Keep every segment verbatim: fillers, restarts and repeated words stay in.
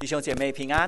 弟兄姐妹平安。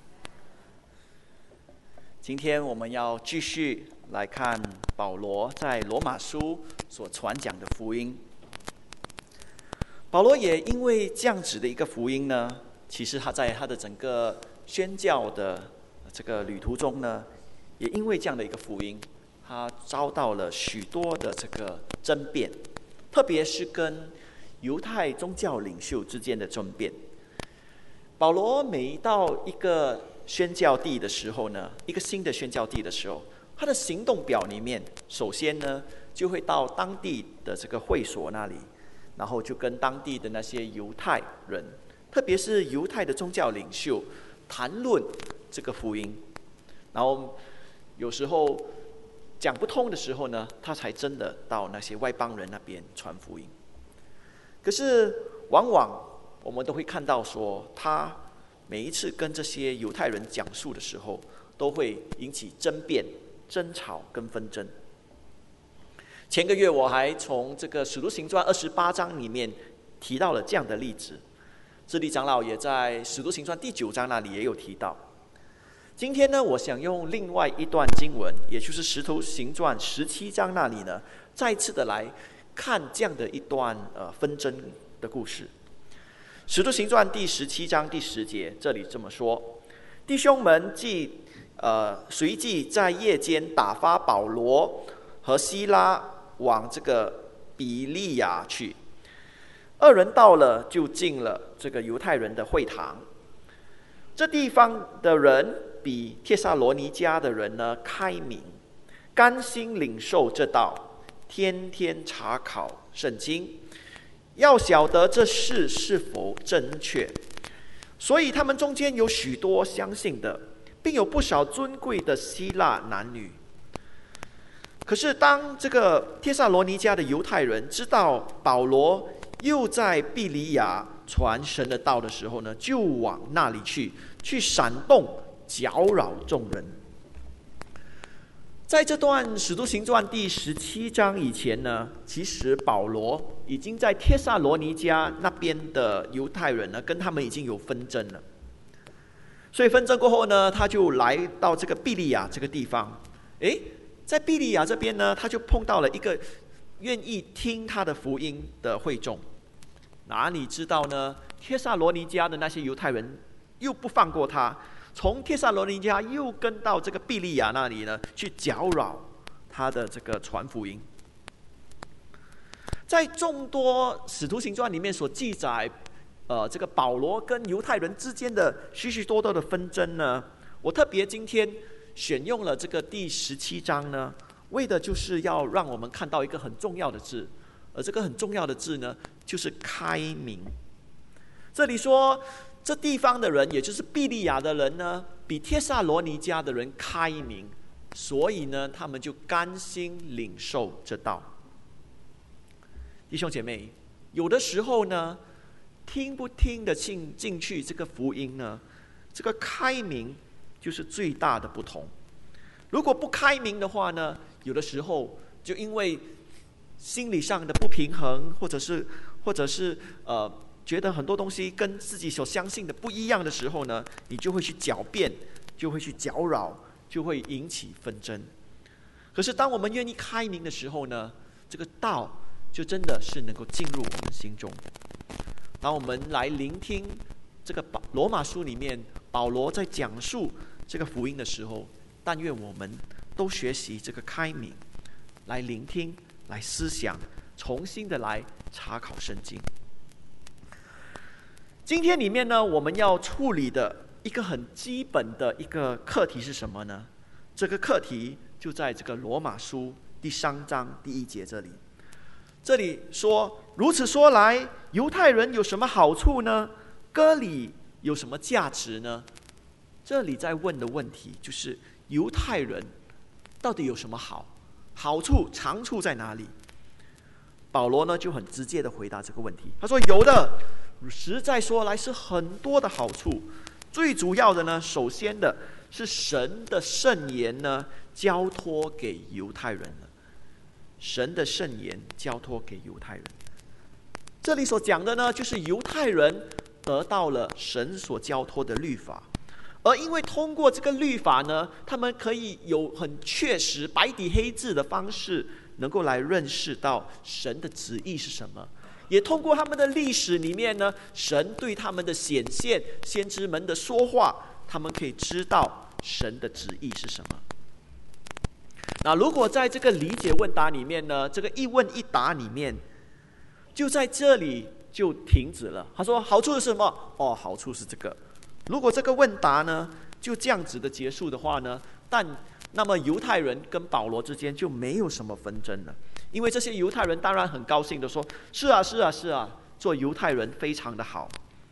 今天我们要继续来看保罗在罗马书所传讲的福音。保罗也因为这样子的一个福音呢，其实他在他的整个宣教的这个旅途中呢，也因为这样的一个福音，他遭到了许多的这个争辩，特别是跟犹太宗教领袖之间的争辩。保罗每到一个宣教地的时候呢，一个新的宣教地的时候，他的行动表里面，首先呢就会到当地的这个会所那里，然后就跟当地的那些犹太人，特别是犹太的宗教领袖谈论这个福音，然后有时候讲不通的时候呢，他才真的到那些外邦人那边传福音。可是往往我们都会看到说，他每一次跟这些犹太人讲述的时候，都会引起争辩、争吵跟纷争。前个月我还从这个《使徒行传》二十八章里面提到了这样的例子，智利长老也在《使徒行传》第九章那里也有提到。今天呢，我想用另外一段经文，也就是《使徒行传》十七章那里呢，再次的来看这样的一段呃纷争的故事。使徒行传第十七章第十节，这里这么说：弟兄们既呃随即在夜间打发保罗和希拉往这个比利亚去，二人到了，就进了这个犹太人的会堂。这地方的人比帖撒罗尼迦的人呢开明，甘心领受这道，天天查考圣经，要晓得这事是否正确。所以他们中间有许多相信的，并有不少尊贵的希腊男女。可是当这个帖撒罗尼迦的犹太人知道保罗又在庇哩亚传神的道的时候呢，就往那里去，去煽动搅扰众人。在这段《使徒行传》第十七章以前呢，其实保罗已经在帖撒罗尼迦那边的犹太人呢，跟他们已经有纷争了。所以纷争过后呢，他就来到这个庇哩亚这个地方。诶，在庇哩亚这边呢，他就碰到了一个愿意听他的福音的会众。哪里知道呢？帖撒罗尼迦的那些犹太人又不放过他，从帖撒罗尼迦又跟到这个庇哩亚那里呢，去搅扰他的这个传福音。在众多使徒行传里面所记载，呃，这个保罗跟犹太人之间的许许多多的纷争呢，我特别今天选用了这个第十七章呢，为的就是要让我们看到一个很重要的字，而这个很重要的字呢，就是开明。这里说，这地方的人，也就是庇哩亚的人呢，比帖撒罗尼迦的人开明，所以呢，他们就甘心领受这道。弟兄姐妹，有的时候呢，听不听得进进去这个福音呢，这个开明就是最大的不同。如果不开明的话呢，有的时候就因为心理上的不平衡，或者是或者是呃。觉得很多东西跟自己所相信的不一样的时候呢，你就会去狡辩，就会去搅扰，就会引起纷争。可是当我们愿意开明的时候呢，这个道就真的是能够进入我们心中。当我们来聆听这个罗马书里面保罗在讲述这个福音的时候，但愿我们都学习这个开明，来聆听，来思想，重新的来查考圣经。今天里面呢，我们要处理的一个很基本的一个课题是什么呢？这个课题就在这个罗马书第三章第一节这里。这里说，如此说来，犹太人有什么好处呢？割礼有什么价值呢？这里在问的问题就是，犹太人到底有什么好？好处、长处在哪里？保罗呢就很直接的回答这个问题，他说有的。实在说来是很多的好处，最主要的呢，首先的是神的圣言呢交托给犹太人了。神的圣言交托给犹太人，这里所讲的呢，就是犹太人得到了神所交托的律法，而因为通过这个律法呢，他们可以有很确实白底黑字的方式，能够来认识到神的旨意是什么。也通过他们的历史里面呢，神对他们的显现，先知们的说话，他们可以知道神的旨意是什么。那如果在这个理解问答里面呢，这个一问一答里面，就在这里就停止了。他说好处是什么？哦，好处是这个。如果这个问答呢就这样子的结束的话呢，但那么犹太人跟保罗之间就没有什么纷争了，因为这些犹太人当然很高兴的说，是啊是啊是啊，做犹太人非常的好。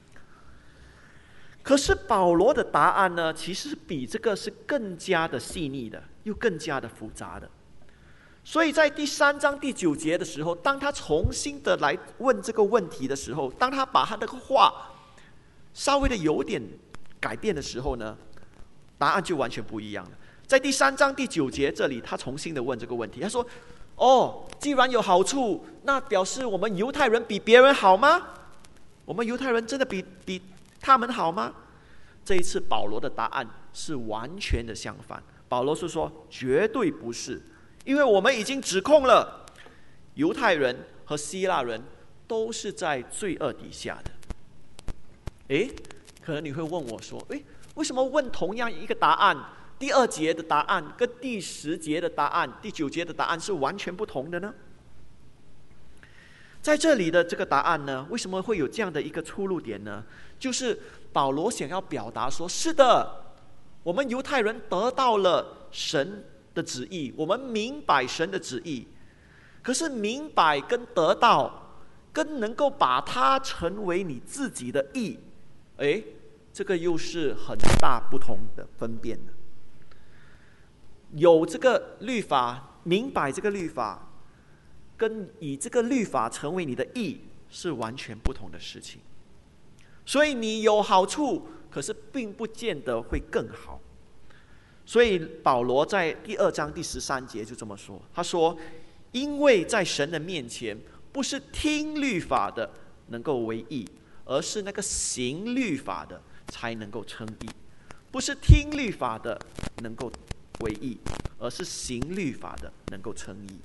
可是保罗的答案呢，其实比这个是更加的细腻的，又更加的复杂的。所以在第三章第九节的时候，当他重新的来问这个问题的时候，当他把他的话稍微的有点改变的时候呢，答案就完全不一样了。在第三章第九节这里，他重新的问这个问题，他说，哦，既然有好处，那表示我们犹太人比别人好吗？我们犹太人真的比比他们好吗？这一次保罗的答案是完全的相反。保罗是说绝对不是，因为我们已经指控了犹太人和希腊人都是在罪恶底下的。诶，可能你会问我说，诶，为什么问同样一个答案，第二节的答案跟第十节的答案、第九节的答案是完全不同的呢？在这里的这个答案呢，为什么会有这样的一个出入点呢？就是保罗想要表达说，是的，我们犹太人得到了神的旨意，我们明白神的旨意，可是明白跟得到，跟能够把它成为你自己的义，诶，这个又是很大不同的分辨的。有这个律法，明白这个律法，跟以这个律法成为你的义是完全不同的事情。所以你有好处，可是并不见得会更好。所以保罗在第二章第十三节就这么说，他说，因为在神的面前，不是听律法的能够为义，而是那个行律法的才能够称义。不是听律法的能够为义，而是行律法的能够称义。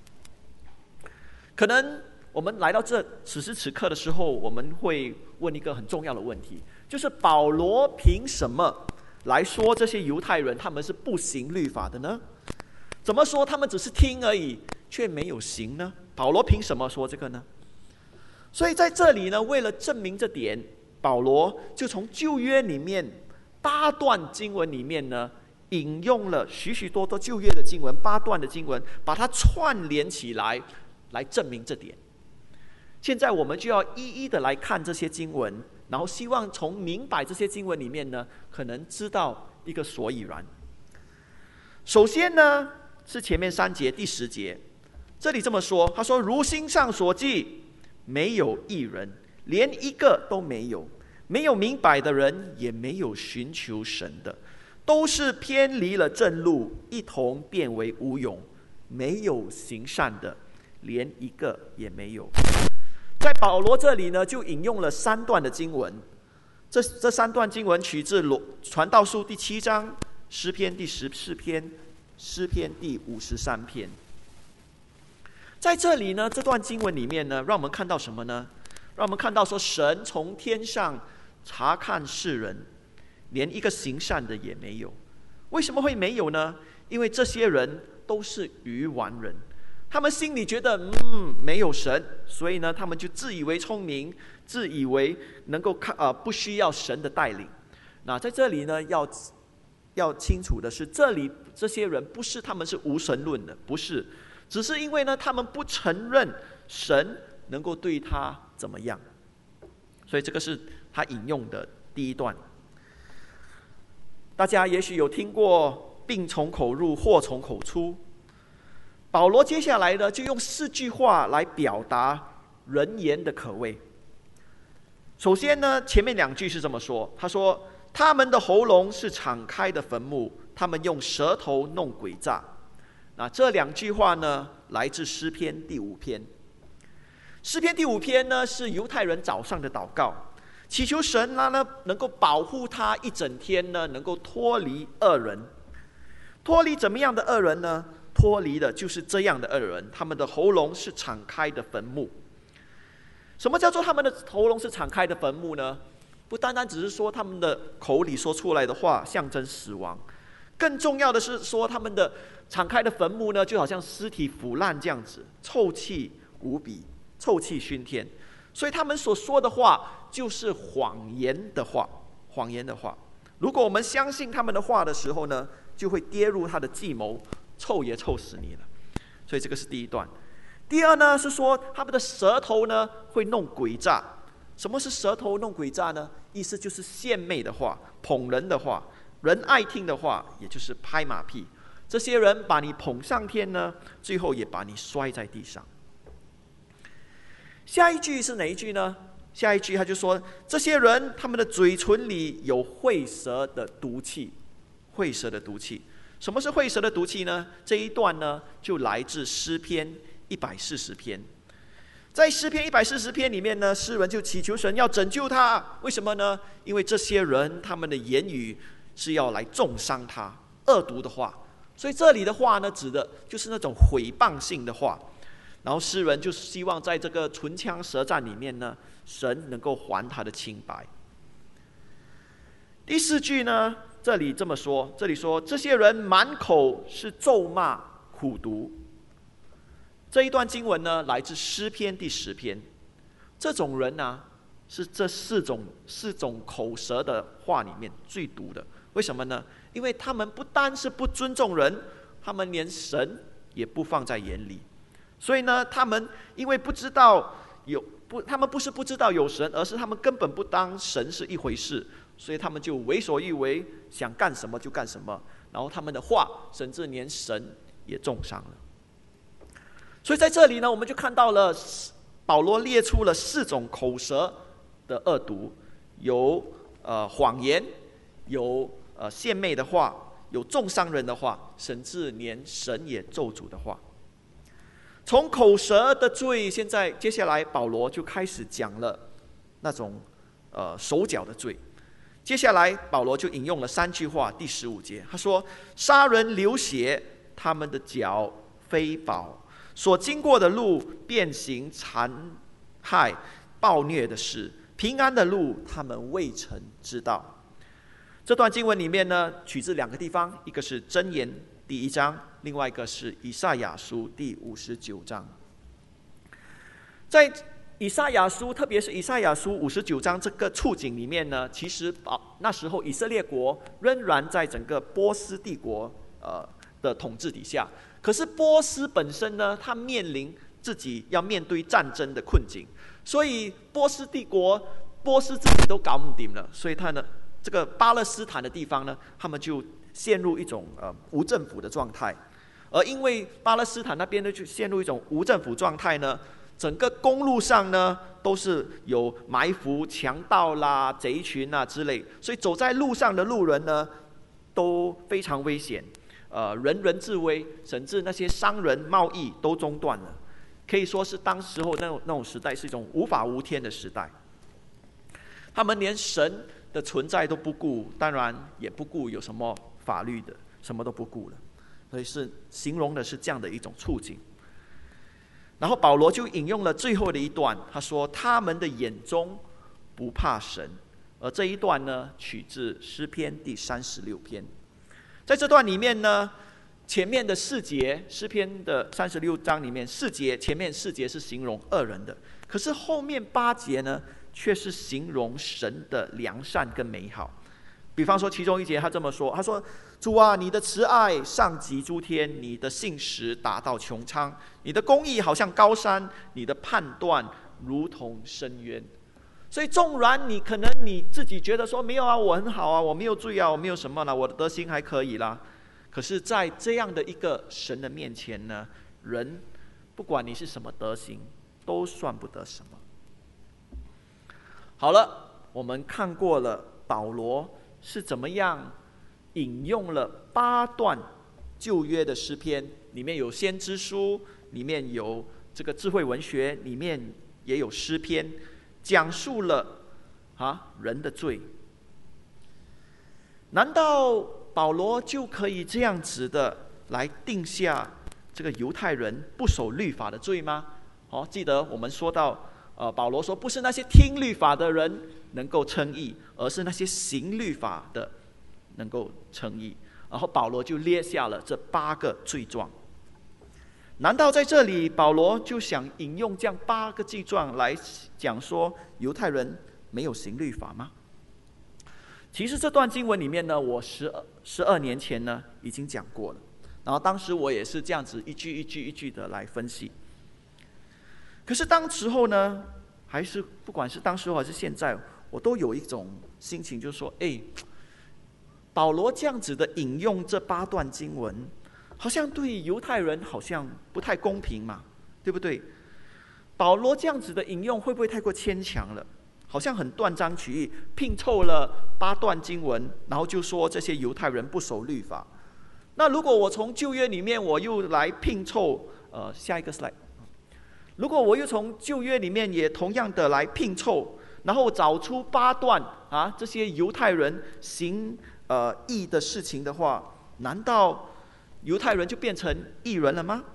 可能我们来到这此时此刻的时候，我们会问一个很重要的问题，就是保罗凭什么来说这些犹太人他们是不行律法的呢？怎么说他们只是听而已，却没有行呢？保罗凭什么说这个呢？所以在这里呢，为了证明这点，保罗就从旧约里面八段经文里面呢，引用了许许多多旧约的经文，八段的经文，把它串联起来，来证明这点。现在我们就要一一的来看这些经文，然后希望从明白这些经文里面呢，可能知道一个所以然。首先呢，是前面三节第十节，这里这么说，他说，如经上所记，没有义人，连一个都没有，没有明白的人，也没有寻求神的，都是偏离了正路，一同变为无有，没有行善的，连一个也没有。在保罗这里呢，就引用了三段的经文，这这三段经文取自传道书第七章、诗篇第十四篇、诗篇第五十三篇。在这里呢，这段经文里面呢，让我们看到什么呢？让我们看到说，神从天上查看世人，连一个行善的也没有。为什么会没有呢？因为这些人都是愚顽人，他们心里觉得嗯没有神，所以呢，他们就自以为聪明，自以为能够看呃不需要神的带领。那在这里呢，要要清楚的是，这里这些人不是他们是无神论的，不是，只是因为呢，他们不承认神能够对他怎么样，所以这个是他引用的第一段。大家也许有听过病从口入，祸从口出。保罗接下来呢，就用四句话来表达人言的可畏。首先呢，前面两句是这么说，他说，他们的喉咙是敞开的坟墓，他们用舌头弄诡诈。那这两句话呢，来自诗篇第五篇。诗篇第五篇呢，是犹太人早上的祷告。 祈求神呢能够保护他一整天呢，能够脱离恶人。脱离怎么样的恶人呢？脱离的就是这样的恶人，他们的喉咙是敞开的坟墓。什么叫做他们的喉咙是敞开的坟墓呢？不单单只是说他们的口里说出来的话象征死亡，更重要的是说他们的敞开的坟墓呢，就好像尸体腐烂这样子，臭气无比，臭气熏天。所以他们所说的话就是谎言的话，谎言的话。如果我们相信他们的话的时候呢，就会跌入他的计谋，臭也臭死你了。所以这个是第一段。第二呢，是说他们的舌头呢会弄诡诈。什么是舌头弄诡诈呢？意思就是献媚的话，捧人的话，人爱听的话，也就是拍马屁。这些人把你捧上天呢，最后也把你摔在地上。下一句是哪一句呢？下一句他就说，这些人他们的嘴唇里有会舌的毒气。会舌的毒气，什么是会舌的毒气呢？这一段呢就来自诗篇一百四十篇。在诗篇一百四十篇里面呢，诗人就祈求神要拯救他。为什么呢？因为这些人他们的言语是要来重伤他，恶毒的话。所以这里的话呢，指的就是那种毁谤性的话。然后诗人就希望在这个唇枪舌战里面呢，神能够还他的清白。第四句呢，这里这么说，这里说这些人满口是咒骂苦毒。这一段经文呢，来自诗篇第十篇。这种人呢、啊，是这四种四种口舌的话里面最毒的。为什么呢？因为他们不单是不尊重人，他们连神也不放在眼里。所以呢，他们因为不知道有不，他们不是不知道有神，而是他们根本不当神是一回事，所以他们就为所欲为，想干什么就干什么。然后他们的话，甚至连神也中伤了。所以在这里呢，我们就看到了保罗列出了四种口舌的恶毒，有呃谎言，有呃献媚的话，有重伤人的话，甚至连神也咒诅的话。从口舌的罪，现在接下来保罗就开始讲了那种呃手脚的罪。接下来保罗就引用了三句话，第十五节他说：杀人流血，他们的脚非宝，所经过的路变行残害暴虐的事，平安的路他们未曾知道。这段经文里面呢，取自两个地方，一个是箴言第一章，另外一个是以赛亚书第五十九章。在以赛亚书，特别是以赛亚书五十九章这个处境里面呢，其实那时候以色列国仍然在整个波斯帝国呃的统治底下。可是波斯本身呢，它面临自己要面对战争的困境，所以波斯帝国，波斯自己都搞不定了，所以他呢，这个巴勒斯坦的地方呢，他们就陷入一种呃无政府的状态。而因为巴勒斯坦那边呢，就陷入一种无政府状态呢，整个公路上呢都是有埋伏、强盗啦、贼群啊之类，所以走在路上的路人呢都非常危险。呃，人人自危，甚至那些商人贸易都中断了，可以说是当时候那种那种时代是一种无法无天的时代。他们连神的存在都不顾，当然也不顾有什么法律的，什么都不顾了。所以是形容的是这样的一种处境。然后保罗就引用了最后的一段，他说：“他们的眼中不怕神。”而这一段呢，取自诗篇第三十六篇。在这段里面呢，前面的四节，诗篇的三十六章里面四节，前面四节是形容恶人的，可是后面八节呢，却是形容神的良善跟美好。比方说其中一节他这么说，他说：“主啊，你的慈爱上及诸天，你的信实达到穹苍，你的公义好像高山，你的判断如同深渊。”所以纵然你可能你自己觉得说没有啊，我很好啊，我没有罪啊，我没有什么啦，我的德行还可以啦，可是在这样的一个神的面前呢，人不管你是什么德行，都算不得什么。好了，我们看过了保罗是怎么样引用了八段旧约的诗篇，里面有先知书，里面有这个智慧文学，里面也有诗篇，讲述了啊人的罪。难道保罗就可以这样子的来定下这个犹太人不守律法的罪吗？哦，记得我们说到，呃，保罗说不是那些听律法的人能够称义，而是那些行律法的能够称义。然后保罗就列下了这八个罪状。难道在这里保罗就想引用这样八个罪状来讲说犹太人没有行律法吗？其实这段经文里面呢，我十十二年前呢已经讲过了，然后当时我也是这样子一句一句一句的来分析。可是当时候呢，还是不管是当时候还是现在，我都有一种心情，就是说，哎，保罗这样子的引用这八段经文，好像对犹太人好像不太公平嘛，对不对？保罗这样子的引用会不会太过牵强了？好像很断章取义，拼凑了八段经文，然后就说这些犹太人不守律法。那如果我从旧约里面我又来拼凑，呃，下一个 slide。如果我又从旧约里面也同样的来拼凑，然后找出八段啊这些犹太人行呃义的事情的话，难道犹太人就变成义人了吗？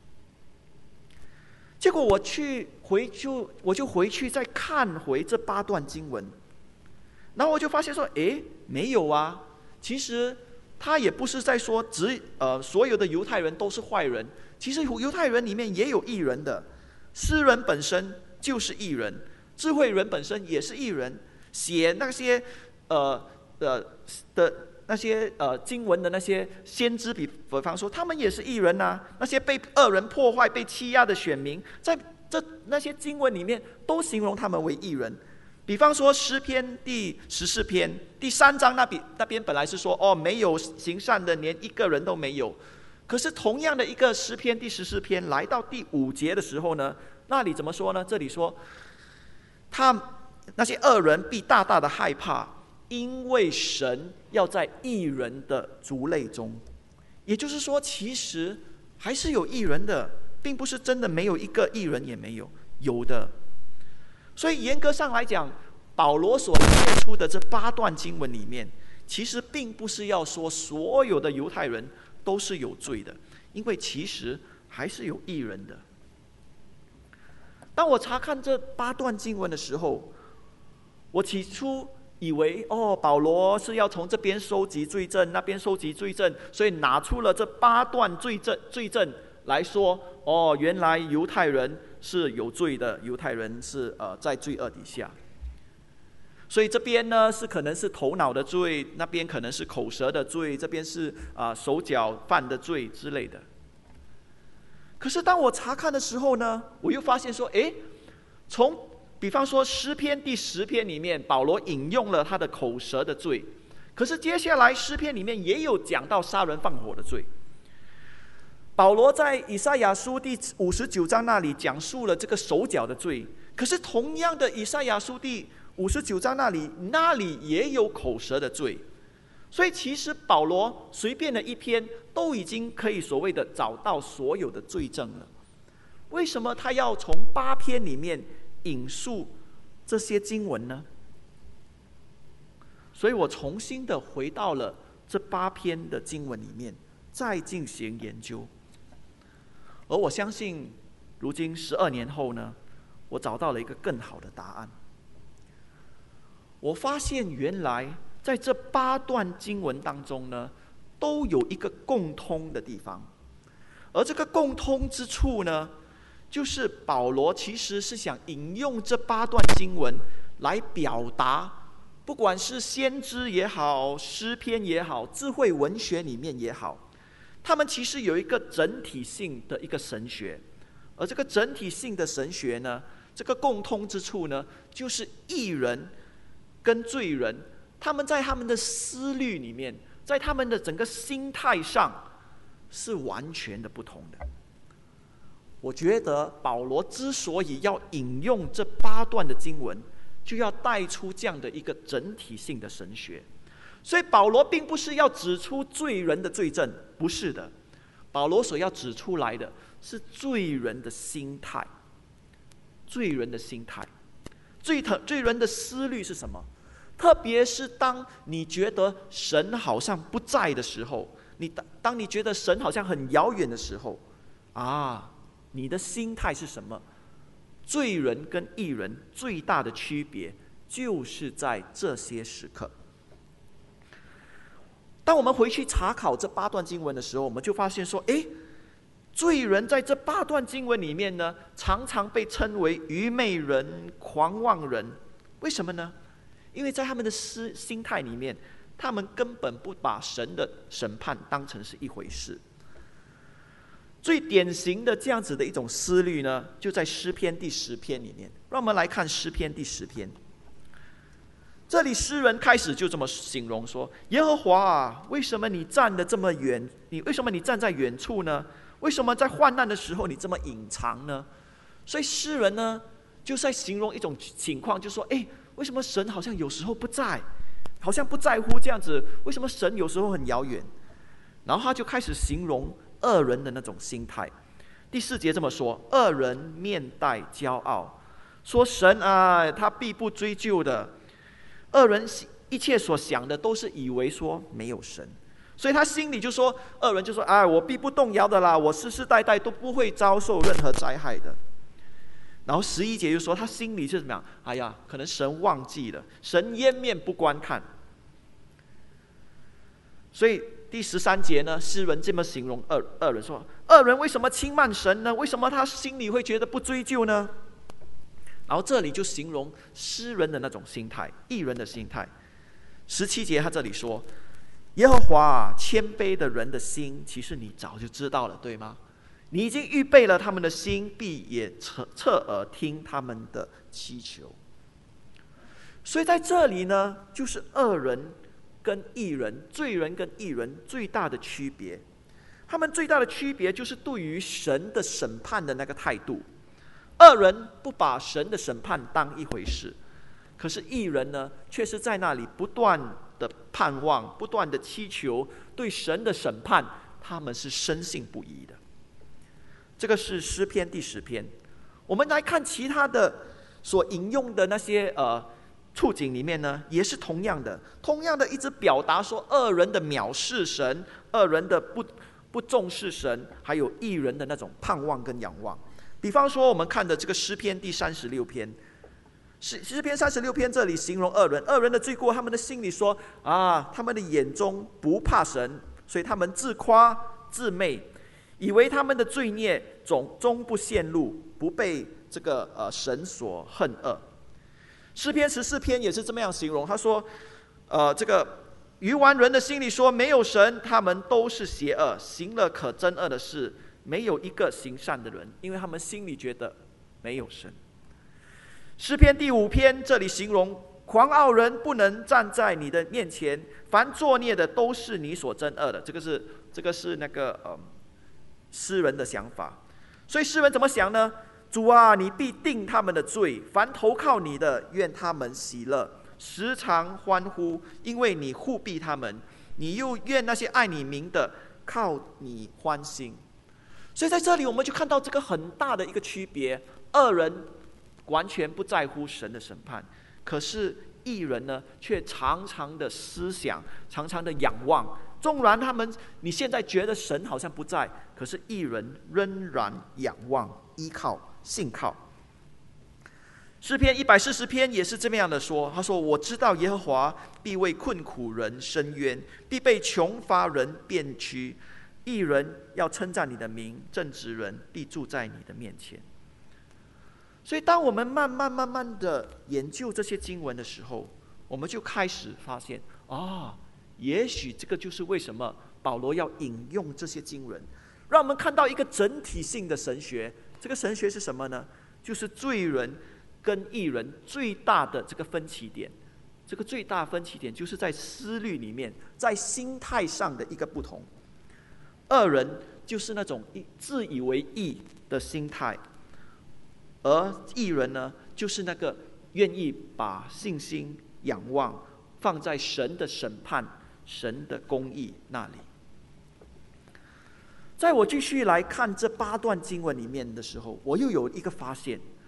结果我去回就我就回去再看回这八段经文，然后我就发现说，诶，没有啊，其实他也不是在说只呃所有的犹太人都是坏人，其实犹太人里面也有义人的，诗人本身就是义人，智慧人本身也是义人，写那些呃呃的那些呃经文的那些先知，比方说他们也是义人呐、啊。那些被恶人破坏、被欺压的选民，在这那些经文里面都形容他们为义人。比方说诗篇第十四篇第三章那边那边本来是说哦没有行善的，连一个人都没有。可是同样的一个诗篇第十四篇来到第五节的时候呢，那里怎么说呢？这里说他那些恶人必大大的害怕，因为神要在义人的族类中。也就是说，其实还是有义人的，并不是真的没有一个义人，也没有，有的。所以严格上来讲，保罗所列出的这八段经文里面，其实并不是要说所有的犹太人都是有罪的，因为其实还是有义人的。当我查看这八段经文的时候，我起初以为哦，保罗是要从这边收集罪证，那边收集罪证，所以拿出了这八段罪证罪证来说，哦，原来犹太人是有罪的，犹太人是呃在罪恶底下。所以这边呢是可能是头脑的罪，那边可能是口舌的罪，这边是啊、呃、手脚犯的罪之类的。可是当我查看的时候呢，我又发现说，诶，从比方说诗篇第十篇里面，保罗引用了他的口舌的罪，可是接下来诗篇里面也有讲到杀人放火的罪。保罗在以赛亚书第五十九章那里讲述了这个手脚的罪，可是同样的以赛亚书第五十九章那里那里也有口舌的罪。所以其实保罗随便的一篇都已经可以所谓的找到所有的罪证了。为什么他要从八篇里面引述这些经文呢？所以我重新的回到了这八篇的经文里面，再进行研究。而我相信，如今十二年后呢，我找到了一个更好的答案。我发现原来在这八段经文当中呢，都有一个共通的地方，而这个共通之处呢，就是保罗其实是想引用这八段经文来表达，不管是先知也好，诗篇也好，智慧文学里面也好，他们其实有一个整体性的一个神学。而这个整体性的神学呢，这个共通之处呢，就是义人跟罪人，他们在他们的思虑里面，在他们的整个心态上是完全的不同的。我觉得保罗之所以要引用这八段的经文，就要带出这样的一个整体性的神学。所以保罗并不是要指出罪人的罪证，不是的，保罗所要指出来的是罪人的心态，罪人的心态。 罪罪人的思虑是什么？特别是当你觉得神好像不在的时候，你当当你觉得神好像很遥远的时候，啊，你的心态是什么？罪人跟义人最大的区别就是在这些时刻。当我们回去查考这八段经文的时候，我们就发现说，诶，罪人在这八段经文里面呢，常常被称为愚昧人、狂妄人。为什么呢？因为在他们的思心态里面，他们根本不把神的审判当成是一回事。最典型的这样子的一种思虑呢，就在诗篇第十篇里面。让我们来看诗篇第十篇。这里诗人开始就这么形容说：耶和华啊，为什么你站得这么远？你为什么你站在远处呢？为什么在患难的时候你这么隐藏呢？所以诗人呢，就在形容一种情况，就说：哎，为什么神好像有时候不在，好像不在乎这样子？为什么神有时候很遥远？然后他就开始形容恶人的那种心态。第四节这么说：恶人面带骄傲，说神啊，他必不追究的。恶人一切所想的都是以为说没有神，所以他心里就说，恶人就说：哎，我必不动摇的啦，我世世代代都不会遭受任何灾害的。然后十一节就说他心里是怎么样？哎呀，可能神忘记了，神掩面不观看。所以第十三节呢，诗人这么形容恶恶人说：恶人为什么轻慢神呢？为什么他心里会觉得不追究呢？然后这里就形容诗人的那种心态，义人的心态。十七节他这里说：耶和华啊，谦卑的人的心，其实你早就知道了，对吗？你已经预备了他们的心，必也侧侧耳听他们的祈求。所以在这里呢，就是恶人跟义人、罪人跟义人最大的区别。他们最大的区别就是对于神的审判的那个态度。恶人不把神的审判当一回事，可是义人呢，却是在那里不断的盼望，不断的祈求，对神的审判，他们是深信不疑的。这个是诗篇第十篇。我们来看其他的所引用的那些呃处境里面呢，也是同样的，同样的一直表达说恶人的藐视神，恶人的不不重视神，还有义人的那种盼望跟仰望。比方说我们看的这个诗篇第三十六篇，诗诗篇三十六篇这里形容恶人，恶人的罪过，他们的心里说啊，他们的眼中不怕神，所以他们自夸自媚，以为他们的罪孽总终不陷入，不被这个呃神所恨恶。诗篇十四篇也是这么样形容，他说呃这个愚顽人的心里说没有神，他们都是邪恶，行了可憎恶的事，没有一个行善的人，因为他们心里觉得没有神。诗篇第五篇这里形容狂傲人不能站在你的面前，凡作孽的都是你所憎恶的。这个是这个是那个呃诗人的想法。所以诗人怎么想呢？主啊，你必定他们的罪，凡投靠你的，愿他们喜乐，时常欢呼，因为你护庇他们。你又愿那些爱你名的靠你欢心。所以在这里我们就看到这个很大的一个区别，恶人完全不在乎神的审判，可是义人呢，却常常的思想，常常的仰望。纵然他们你现在觉得神好像不在，可是义人仍然仰望、依靠、信靠。诗篇一百四十篇也是这么样的说，他说：我知道耶和华必为困苦人伸冤，必被穷乏人辩屈。义人要称赞你的名，正直人必住在你的面前。所以当我们慢慢慢慢的研究这些经文的时候，我们就开始发现啊，也许这个就是为什么保罗要引用这些经文，让我们看到一个整体性的神学。这个神学是什么呢？就是罪人跟义人最大的这个分歧点。这个最大分歧点就是在思虑里面，在心态上的一个不同。恶人就是那种自以为义的心态，而义人呢，就是那个愿意把信心仰望放在神的审判、神的公义那里。在我继续来看这八段经文里面的时候，我又有一个发现，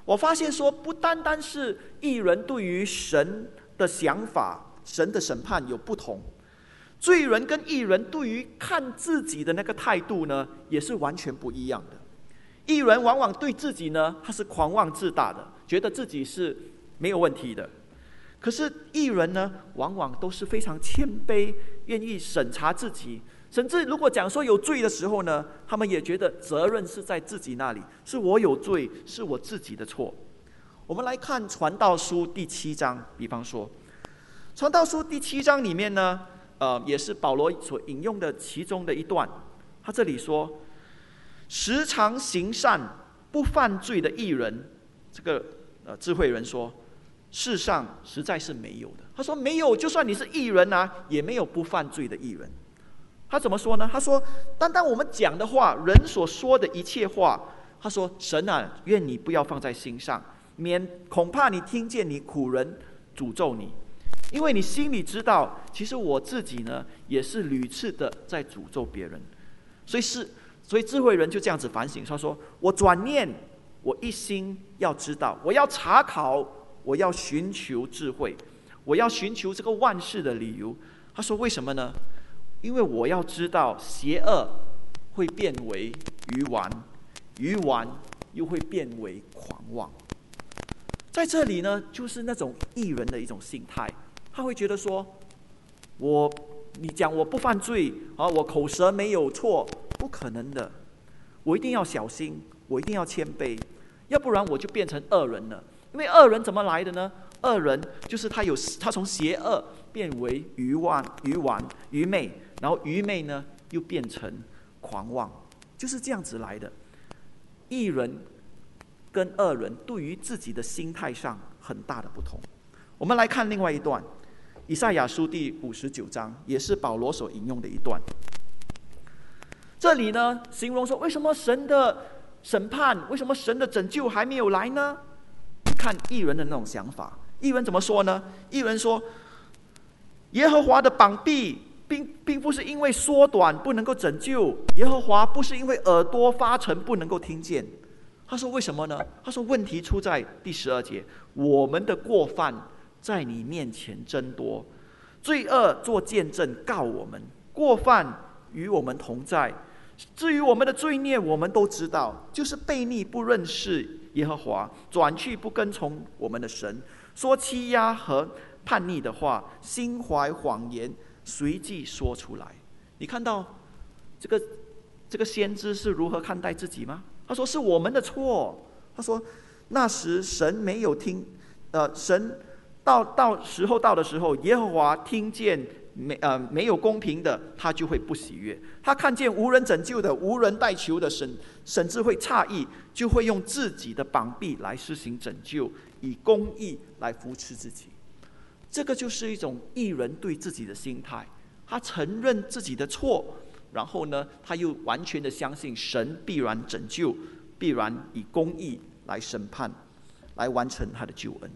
我发现说，不单单是义人对于神的想法、神的审判有不同，罪人跟义人对于看自己的那个态度呢，也是完全不一样的。义人往往对自己呢，他是狂妄自大的，觉得自己是没有问题的。可是义人呢，往往都是非常谦卑，愿意审查自己，甚至如果讲说有罪的时候呢，他们也觉得责任是在自己那里，是我有罪，是我自己的错。我们来看传道书第七章，比方说传道书第七章里面呢，呃，也是保罗所引用的其中的一段。他这里说，时常行善不犯罪的义人，这个呃智慧人说，世上实在是没有的。他说没有，就算你是义人啊，也没有不犯罪的义人。他怎么说呢？他说，单单我们讲的话，人所说的一切话，他说，神啊，愿你不要放在心上，免恐怕你听见你苦人诅咒你，因为你心里知道，其实我自己呢，也是屡次的在诅咒别人。所以是，所以智慧人就这样子反省，他说，我转念，我一心要知道，我要查考，我要寻求智慧，我要寻求这个万事的理由。他说，为什么呢？因为我要知道，邪恶会变为愚顽，愚顽又会变为狂妄。在这里呢，就是那种义人的一种心态，他会觉得说，我你讲我不犯罪啊，我口舌没有错，不可能的，我一定要小心，我一定要谦卑，要不然我就变成恶人了。因为恶人怎么来的呢？恶人就是他有他从邪恶变为愚顽、愚顽、愚昧，然后愚昧呢又变成狂妄，就是这样子来的。义人跟恶人对于自己的心态上很大的不同。我们来看另外一段，以赛亚书第五十九章，也是保罗所引用的一段。这里呢，形容说为什么神的审判，为什么神的拯救还没有来呢？看义人的那种想法，义人怎么说呢？义人说，耶和华的膀臂并并不是因为缩短不能够拯救，耶和华不是因为耳朵发沉不能够听见。他说为什么呢？他说问题出在第十二节，我们的过犯在你面前增多，罪恶做见证告我们，过犯与我们同在。至于我们的罪孽，我们都知道，就是悖逆不认识耶和华，转去不跟从我们的神，说欺压和叛逆的话，心怀谎言，随即说出来。你看到这个这个先知是如何看待自己吗？他说是我们的错。他说那时神没有听，呃，神到到时候到的时候，耶和华听见没呃没有公平的，他就会不喜悦。他看见无人拯救的，无人代求的，神甚至会诧异，就会用自己的膀臂来施行拯救，以公义来扶持自己。这个就是一种义人对自己的心态，他承认自己的错，然后呢，他又完全的相信神必然拯救，必然以公义来审判，来完成他的救恩。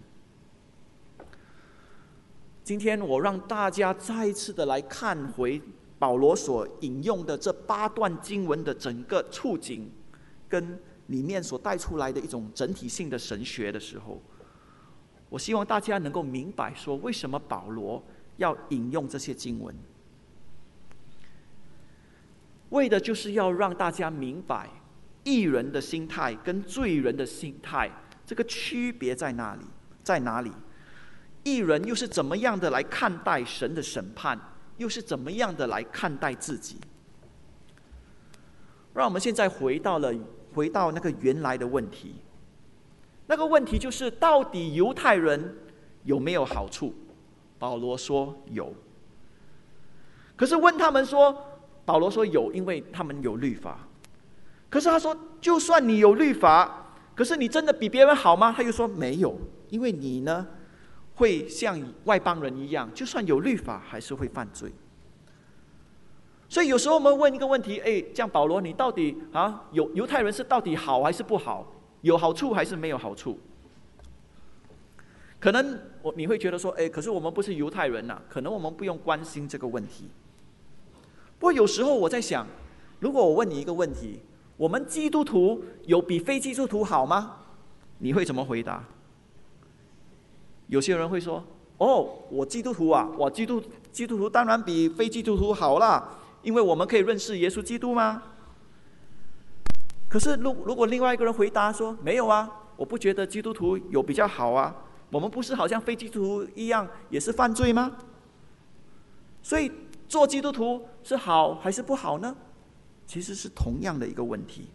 今天我让大家再一次的来看回保罗所引用的这八段经文的整个处境，跟里面所带出来的一种整体性的神学的时候，我希望大家能够明白说，为什么保罗要引用这些经文，为的就是要让大家明白义人的心态跟罪人的心态这个区别在哪里，在哪里？义人又是怎么样的来看待神的审判，又是怎么样的来看待自己？让我们现在回到了回到那个原来的问题，那个问题就是到底犹太人有没有好处？保罗说有。可是问他们说，保罗说有，因为他们有律法。可是他说，就算你有律法，可是你真的比别人好吗？他又说没有，因为你呢会像外邦人一样，就算有律法还是会犯罪。所以有时候我们问一个问题，哎，这样保罗你到底啊，有犹太人是到底好还是不好？有好处还是没有好处？可能我你会觉得说，哎，可是我们不是犹太人呐、啊，可能我们不用关心这个问题。不过有时候我在想，如果我问你一个问题，我们基督徒有比非基督徒好吗？ 你会怎么回答？有些人会说：“哦，我基督徒啊，我基督基督徒当然比非基督徒好啦，因为我们可以认识耶稣基督吗？”可是如如果另外一个人回答说：“没有啊，我不觉得基督徒有比较好啊，我们不是好像非基督徒一样也是犯罪吗？所以做基督徒是好还是不好呢？”其实是同样的一个问题。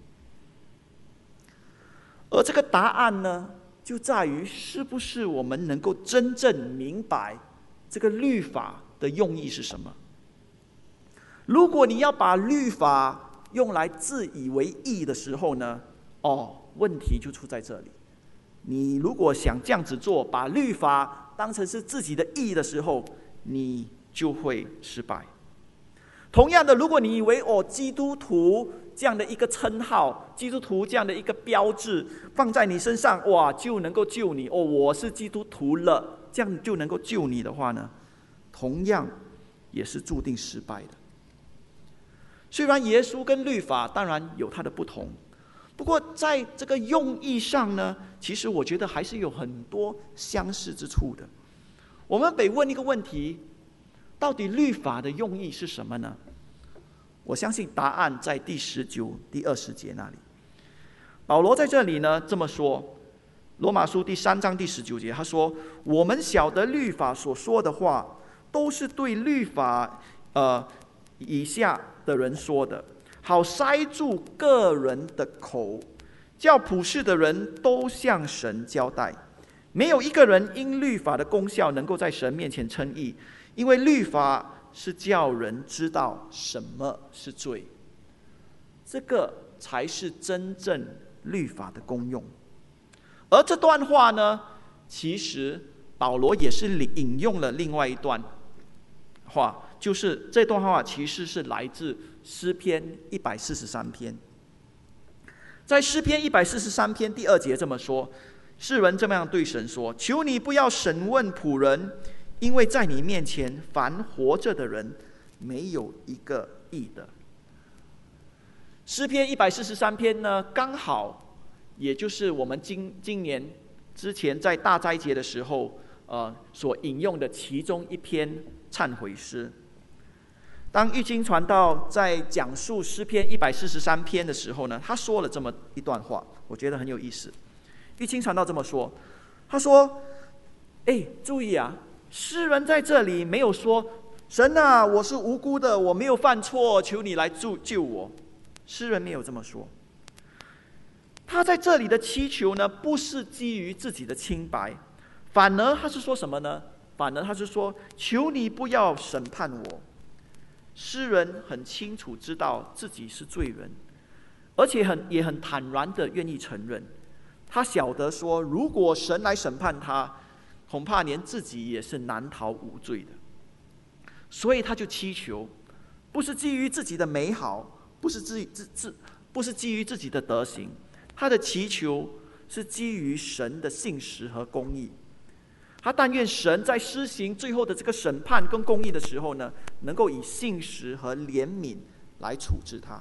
而这个答案呢，就在于是不是我们能够真正明白这个律法的用意是什么。如果你要把律法用来自以为义的时候呢，哦，问题就出在这里。你如果想这样子做，把律法当成是自己的义的时候，你就会失败。同样的，如果你以为哦，基督徒这样的一个称号，基督徒这样的一个标志放在你身上，哇，就能够救你哦，我是基督徒了，这样就能够救你的话呢，同样也是注定失败的。虽然耶稣跟律法当然有它的不同，不过在这个用意上呢，其实我觉得还是有很多相似之处的。我们得问一个问题：到底律法的用意是什么呢？我相信答案在第十九、第二十节那里。保罗在这里呢这么说，罗马书第三章第十九节，他说：“我们晓得律法所说的话，都是对律法呃以下的人说的，好塞住个人的口，叫普世的人都向神交代。没有一个人因律法的功效能够在神面前称义，因为律法是叫人知道什么是罪。”这个才是真正律法的功用。而这段话呢，其实保罗也是引用了另外一段话，就是这段话其实是来自诗篇一百四十三篇。在诗篇一百四十三篇第二节这么说，诗人这么样对神说：“求你不要审问仆人，因为在你面前凡活着的人没有一个义的。”诗篇一百四十三篇呢，刚好也就是我们今今年之前在大斋节的时候，呃，所引用的其中一篇忏悔诗。当玉经传道在讲述诗篇一百四十三篇的时候呢，他说了这么一段话，我觉得很有意思。玉经传道这么说，他说：“哎，注意啊，诗人在这里没有说神啊，我是无辜的，我没有犯错，求你来救救我。”诗人没有这么说。他在这里的祈求呢，不是基于自己的清白，反而他是说什么呢？反而他是说：“求你不要审判我。”诗人很清楚知道自己是罪人，而且很也很坦然的愿意承认。他晓得说，如果神来审判他，恐怕连自己也是难逃无罪的。所以他就祈求，不是基于自己的美好，不是自自自，不是基于自己的德行，他的祈求是基于神的信实和公义。他但愿神在施行最后的这个审判跟公义的时候呢，能够以信实和怜悯来处置他。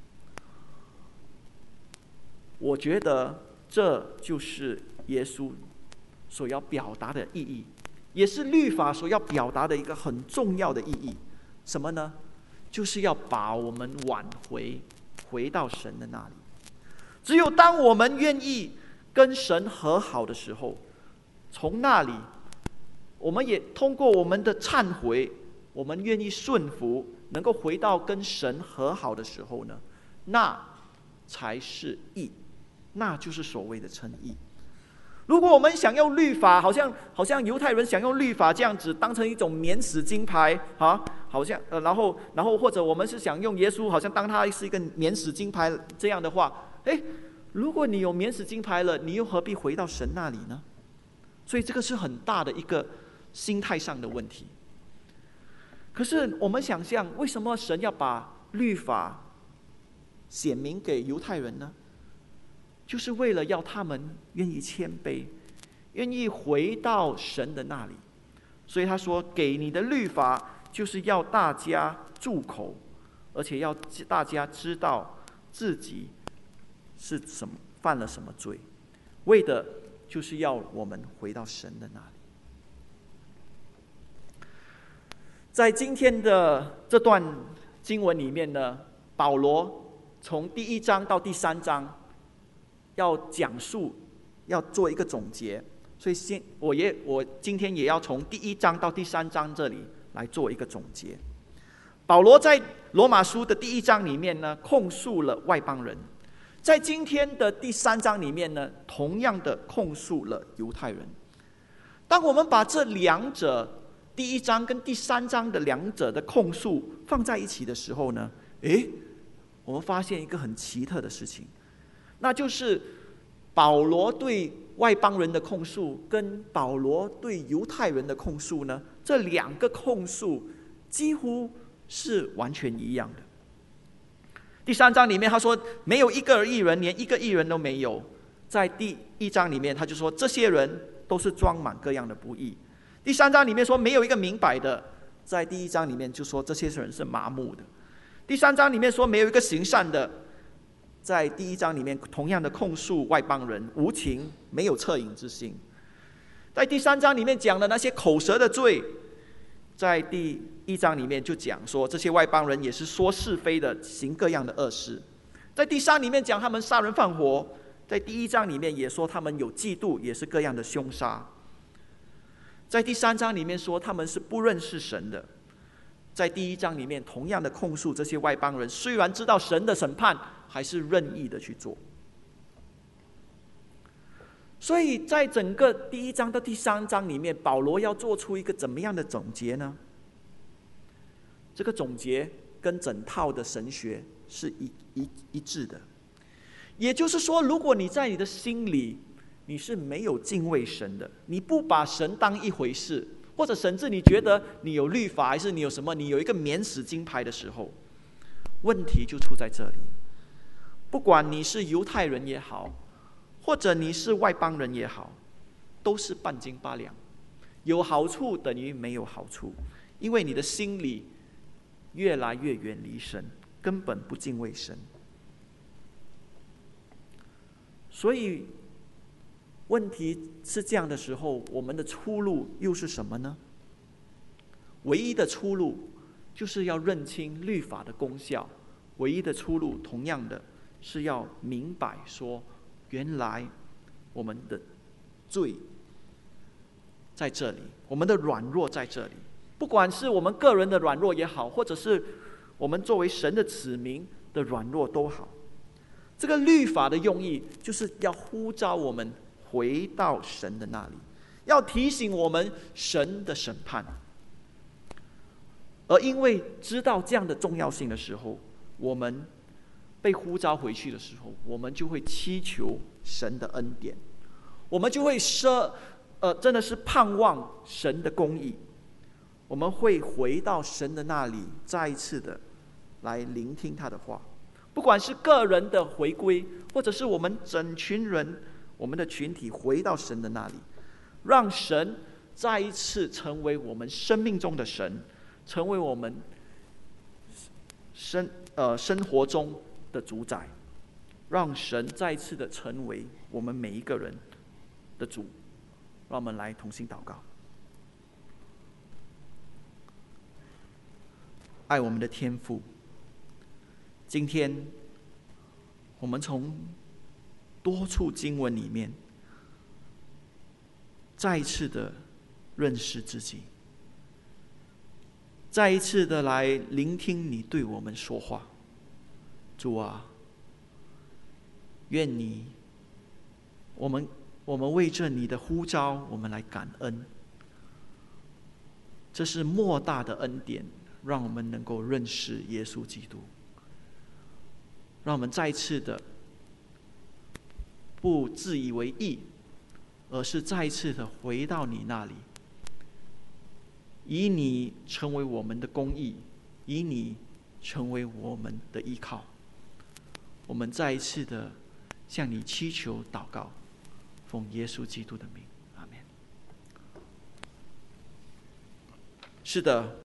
我觉得这就是耶稣所要表达的意义，也是律法所要表达的一个很重要的意义。什么呢？就是要把我们挽回回到神的那里。只有当我们愿意跟神和好的时候，从那里我们也通过我们的忏悔，我们愿意顺服，能够回到跟神和好的时候呢，那才是义，那就是所谓的称义。如果我们想用律法，好像好像犹太人想用律法这样子当成一种免死金牌啊，好像呃，然后然后或者我们是想用耶稣，好像当他是一个免死金牌这样的话，哎，如果你有免死金牌了，你又何必回到神那里呢？所以这个是很大的一个心态上的问题。可是我们想象，为什么神要把律法显明给犹太人呢？就是为了要他们愿意谦卑，愿意回到神的那里。所以他说，给你的律法就是要大家住口，而且要大家知道自己是什么犯了什么罪。 为的就是要我们回到神的那里。在今天的这段经文里面呢，保罗从第一章到第三章要讲述，要做一个总结，所以先我也我今天也要从第一章到第三章这里来做一个总结。保罗在罗马书的第一章里面呢，控诉了外邦人；在今天的第三章里面呢，同样的控诉了犹太人。当我们把这两者，第一章跟第三章的两者的控诉放在一起的时候呢，诶，我们发现一个很奇特的事情，那就是保罗对外邦人的控诉跟保罗对犹太人的控诉呢，这两个控诉几乎是完全一样的。第三章里面他说没有一个义人，连一个义人都没有。在第一章里面他就说这些人都是装满各样的不义。第三章里面说没有一个明白的，在第一章里面就说这些人是麻木的。第三章里面说没有一个行善的，在第一章里面同样的控诉外邦人无情，没有恻隐之心。在第三章里面讲的那些口舌的罪，在第一章里面就讲说这些外邦人也是说是非的，行各样的恶事。在第三里面讲他们杀人放火，在第一章里面也说他们有嫉妒，也是各样的凶杀。在第三章里面说他们是不认识神的，在第一章里面同样的控诉这些外邦人，虽然知道神的审判，还是任意的去做。所以在整个第一章到第三章里面，保罗要做出一个怎么样的总结呢？这个总结跟整套的神学是一一一致的。也就是说，如果你在你的心里你是没有敬畏神的，你不把神当一回事，或者甚至你觉得你有律法，还是你有什么，你有一个免死金牌的时候，问题就出在这里。不管你是犹太人也好，或者你是外邦人也好，都是半斤八两，有好处等于没有好处，因为你的心里越来越远离神，根本不敬畏神。所以问题是这样的时候，我们的出路又是什么呢？唯一的出路就是要认清律法的功效，唯一的出路同样的是要明白说，原来我们的罪在这里，我们的软弱在这里。不管是我们个人的软弱也好，或者是我们作为神的子民的软弱都好，这个律法的用意就是要呼召我们回到神的那里，要提醒我们神的审判。而因为知道这样的重要性的时候，我们被呼召回去的时候，我们就会祈求神的恩典，我们就会奢呃，真的是盼望神的公义，我们会回到神的那里，再一次的来聆听他的话。不管是个人的回归，或者是我们整群人，我们的群体回到神的那里，让神再一次成为我们生命中的神，成为我们生呃生活中的主宰，让神再一次的成为我们每一个人的主。让我们来同心祷告。爱我们的天父，今天我们从多处经文里面再一次的认识自己，再一次的来聆听你对我们说话。主啊，愿你我们我们为着你的呼召，我们来感恩。这是莫大的恩典，让我们能够认识耶稣基督，让我们再次的不自以为义，而是再次的回到你那里，以你成为我们的公义，以你成为我们的依靠。我们再一次的向你祈求祷告，奉耶稣基督的名，阿们。是的。